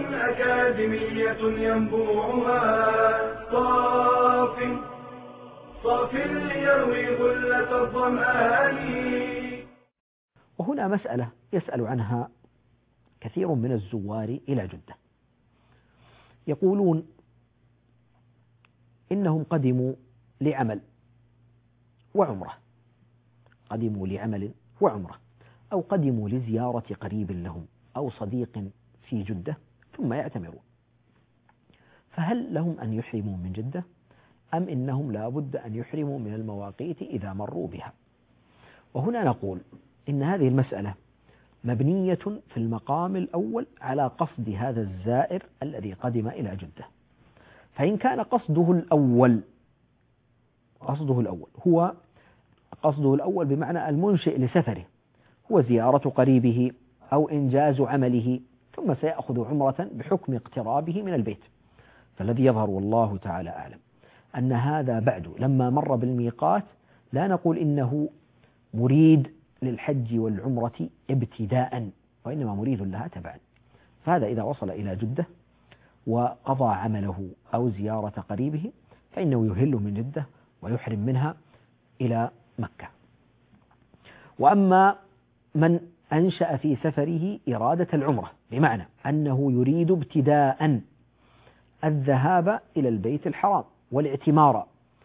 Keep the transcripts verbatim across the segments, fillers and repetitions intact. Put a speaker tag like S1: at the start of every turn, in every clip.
S1: أكاديمية ينبوعها صاف صاف ليروي غلة الظمآن.
S2: وهنا مسألة يسأل عنها كثير من الزوار إلى جدة، يقولون إنهم قدموا لعمل وعمرة، قدموا لعمل وعمرة، أو قدموا لزيارة قريب لهم أو صديق في جدة ثم يعتمرون، فهل لهم أن يحرموا من جدة أم إنهم لا بد أن يحرموا من المواقيت إذا مروا بها؟ وهنا نقول إن هذه المسألة مبنية في المقام الأول على قصد هذا الزائر الذي قدم إلى جدة. فإن كان قصده الأول قصده الأول هو قصده الأول بمعنى المنشئ لسفره هو زيارة قريبه أو إنجاز عمله، ثم سيأخذ عمرة بحكم اقترابه من البيت، فالذي يظهر والله تعالى أعلم أن هذا بعد لما مر بالميقات لا نقول إنه مريد للحج والعمرة ابتداء، وإنما مريد لها تبعا. فهذا إذا وصل إلى جدة وقضى عمله أو زيارة قريبه فإنه يهل من جدة ويحرم منها إلى مكة. وأما من أنشأ في سفره إرادة العمرة بمعنى أنه يريد ابتداء الذهاب إلى البيت الحرام والاعتمار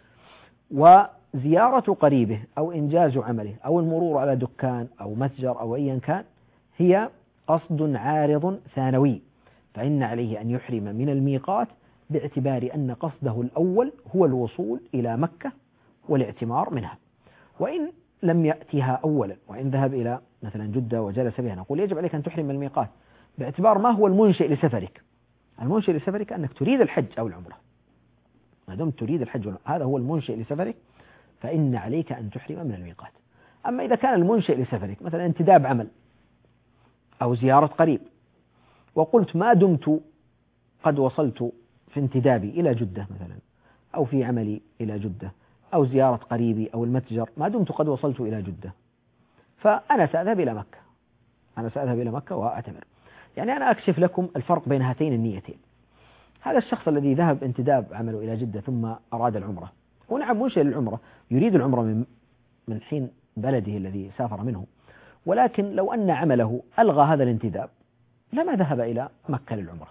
S2: وزيارة قريبه أو إنجاز عمله أو المرور على دكان أو متجر أو أيا كان، هي قصد عارض ثانوي، فإن عليه أن يحرم من الميقات باعتبار أن قصده الأول هو الوصول إلى مكة والاعتمار منها. وإن لم يأتها أولا وإن ذهب إلى مثلا جدة وجلس بها، نقول يجب عليك أن تحرم من الميقات باعتبار ما هو المنشئ لسفرك. المنشئ لسفرك أنك تريد الحج أو العمرة، ما دمت تريد الحج والعمرة هذا هو المنشئ لسفرك، فإن عليك أن تحرم من الميقات. أما إذا كان المنشئ لسفرك مثلا انتداب عمل أو زيارة قريب، وقلت ما دمت قد وصلت في انتدابي إلى جدة مثلا أو في عملي إلى جدة أو زيارة قريبي أو المتجر، ما دمت قد وصلت إلى جدة فأنا سأذهب إلى مكة، أنا سأذهب إلى مكة وأعتمر. يعني أنا أكشف لكم الفرق بين هاتين النيتين. هذا الشخص الذي ذهب انتداب عمله إلى جدة ثم أراد العمرة، ونعم منشئ للعمرة يريد العمرة من من حين بلده الذي سافر منه، ولكن لو أن عمله ألغى هذا الانتداب لما ذهب إلى مكة للعمرة،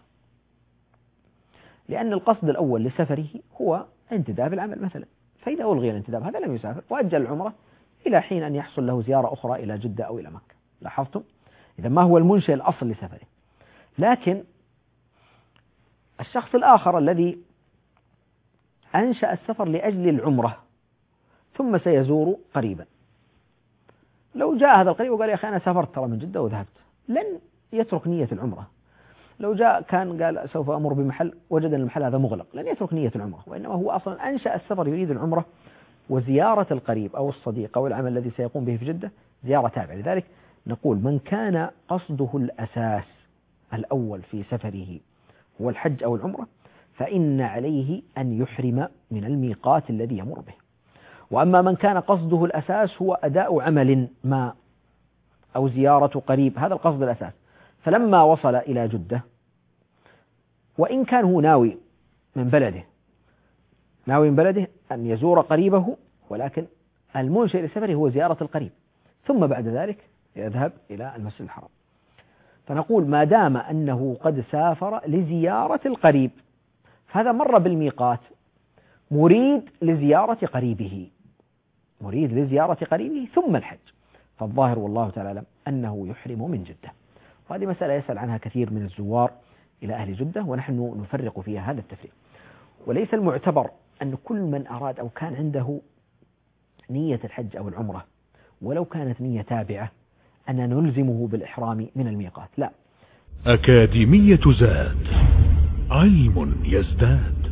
S2: لأن القصد الأول لسفره هو انتداب العمل مثلا، فإذا ألغي الانتداب هذا لم يسافر وأجل العمرة إلى حين أن يحصل له زيارة أخرى إلى جدة أو إلى مكة. لاحظتم؟ إذا ما هو المنشئ الأصل لسفره. لكن الشخص الآخر الذي أنشأ السفر لأجل العمرة ثم سيزور قريبا، لو جاء هذا القريب وقال يا أخي أنا سافرت ترى من جدة وذهبت، لن يترك نية العمرة. لو جاء كان قال سوف أمر بمحل وجد أن المحل هذا مغلق، لن يترك نية العمرة، وإنما هو أصلا أنشأ السفر يريد العمرة، وزيارة القريب أو الصديق أو العمل الذي سيقوم به في جدة زيارة تابعة. لذلك نقول من كان قصده الأساس الأول في سفره هو الحج أو العمرة فإن عليه أن يحرم من الميقات الذي يمر به. وأما من كان قصده الأساس هو أداء عمل ما أو زيارة قريب، هذا القصد الأساس، فلما وصل إلى جدة وإن كان هو ناوي من بلده ناوي من بلده أن يزور قريبه، ولكن المنشئ لسفره هو زيارة القريب، ثم بعد ذلك يذهب إلى المسجد الحرام. فنقول ما دام أنه قد سافر لزيارة القريب فهذا مر بالميقات مريد لزيارة قريبه مريد لزيارة قريبه ثم الحج، فالظاهر والله تعالى أعلم أنه يحرم من جدة. وهذه مسألة يسأل عنها كثير من الزوار إلى أهل جدة، ونحن نفرق فيها هذا التفريق. وليس المعتبر أن كل من أراد أو كان عنده نية الحج أو العمرة ولو كانت نية تابعة أن نلزمه بالإحرام من الميقات، لا.
S3: أكاديمية زاد، علم يزداد.